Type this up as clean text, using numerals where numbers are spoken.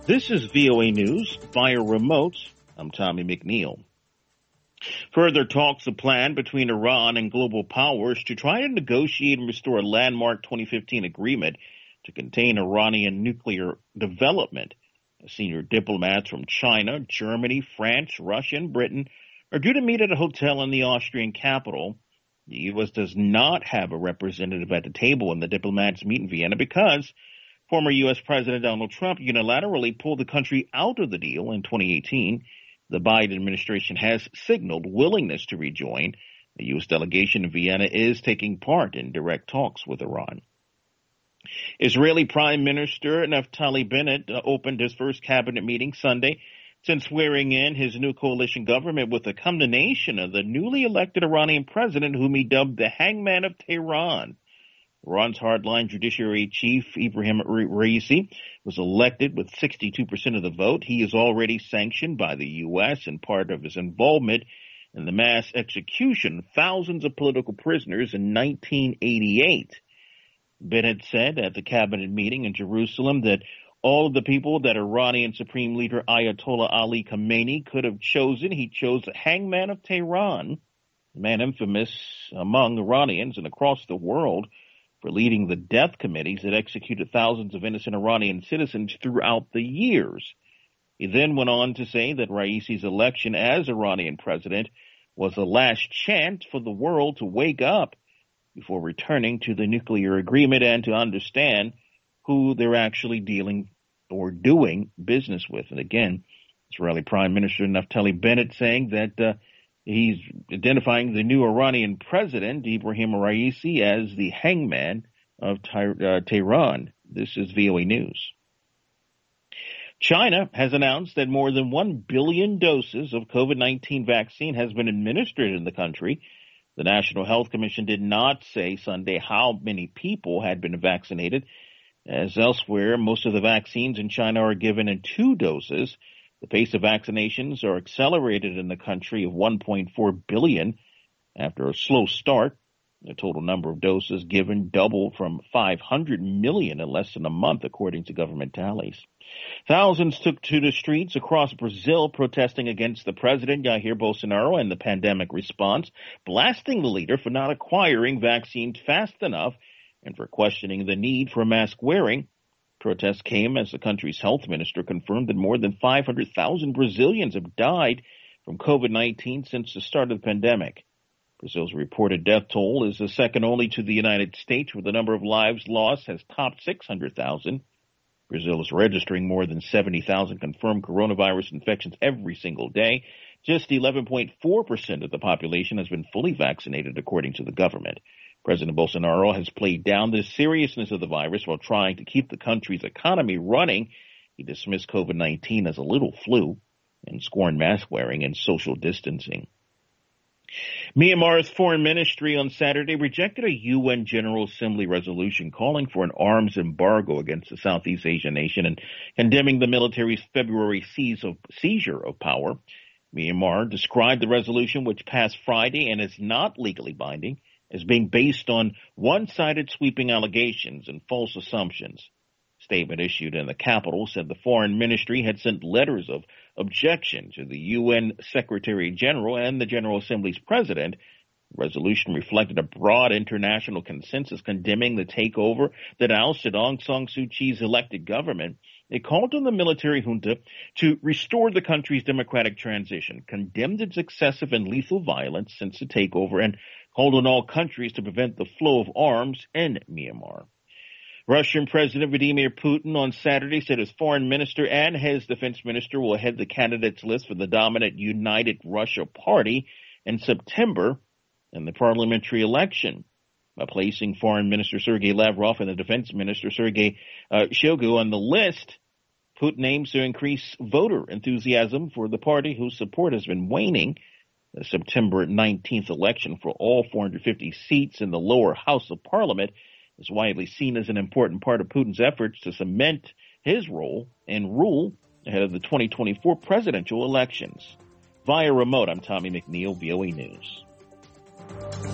This is VOA News via remote. I'm Tommy McNeil. Further talks are planned between Iran and global powers to try to negotiate and restore a landmark 2015 agreement to contain Iranian nuclear development. Senior diplomats from China, Germany, France, Russia, and Britain are due to meet at a hotel in the Austrian capital. The U.S. does not have a representative at the table when the diplomats meet in Vienna because former U.S. President Donald Trump unilaterally pulled the country out of the deal in 2018. The Biden administration has signaled willingness to rejoin. The U.S. delegation in Vienna is taking part in direct talks with Iran. Israeli Prime Minister Naftali Bennett opened his first cabinet meeting Sunday since swearing in his new coalition government with a condemnation of the newly elected Iranian president, whom he dubbed the hangman of Tehran. Iran's hardline judiciary chief, Ibrahim Raisi, was elected with 62% of the vote. He is already sanctioned by the U.S. and part of his involvement in the mass execution of thousands of political prisoners in 1988. Bennett said at the cabinet meeting in Jerusalem that all of the people that Iranian Supreme Leader Ayatollah Ali Khamenei could have chosen, he chose the hangman of Tehran, a man infamous among Iranians and across the world for leading the death committees that executed thousands of innocent Iranian citizens throughout the years. He then went on to say that Raisi's election as Iranian president was the last chance for the world to wake up before returning to the nuclear agreement and to understand who they're actually dealing or doing business with. And again, Israeli Prime Minister Naftali Bennett saying that he's identifying the new Iranian president, Ibrahim Raisi, as the hangman of Tehran. This is VOA News. China has announced that more than 1 billion doses of COVID-19 vaccine has been administered in the country. The National Health Commission did not say Sunday how many people had been vaccinated. As elsewhere, most of the vaccines in China are given in 2 doses. The pace of vaccinations are accelerated in the country of 1.4 billion after a slow start. The total number of doses given doubled from 500 million in less than a month, according to government tallies. Thousands took to the streets across Brazil protesting against the president, Jair Bolsonaro, and the pandemic response, blasting the leader for not acquiring vaccines fast enough and for questioning the need for mask wearing. Protests came as the country's health minister confirmed that more than 500,000 Brazilians have died from COVID-19 since the start of the pandemic. Brazil's reported death toll is the second only to the United States, where the number of lives lost has topped 600,000. Brazil is registering more than 70,000 confirmed coronavirus infections every single day. Just 11.4% of the population has been fully vaccinated, according to the government. President Bolsonaro has played down the seriousness of the virus while trying to keep the country's economy running. He dismissed COVID-19 as a little flu and scorned mask wearing and social distancing. Myanmar's foreign ministry on Saturday rejected a UN General Assembly resolution calling for an arms embargo against the Southeast Asian nation and condemning the military's February seizure of power. Myanmar described the resolution, which passed Friday and is not legally binding, as being based on one-sided sweeping allegations and false assumptions. A statement issued in the capital said the foreign ministry had sent letters of objection to the UN Secretary General and the General Assembly's president. The resolution reflected a broad international consensus condemning the takeover that ousted Aung San Suu Kyi's elected government. It called on the military junta to restore the country's democratic transition, condemned its excessive and lethal violence since the takeover, and called on all countries to prevent the flow of arms in Myanmar. Russian President Vladimir Putin on Saturday said his foreign minister and his defense minister will head the candidates list for the dominant United Russia Party in September in the parliamentary election. By placing Foreign Minister Sergei Lavrov and the Defense Minister Sergei Shoigu on the list, Putin aims to increase voter enthusiasm for the party whose support has been waning. The September 19th election for all 450 seats in the lower house of parliament is widely seen as an important part of Putin's efforts to cement his role and rule ahead of the 2024 presidential elections. Via remote, I'm Tommy McNeil, VOA News.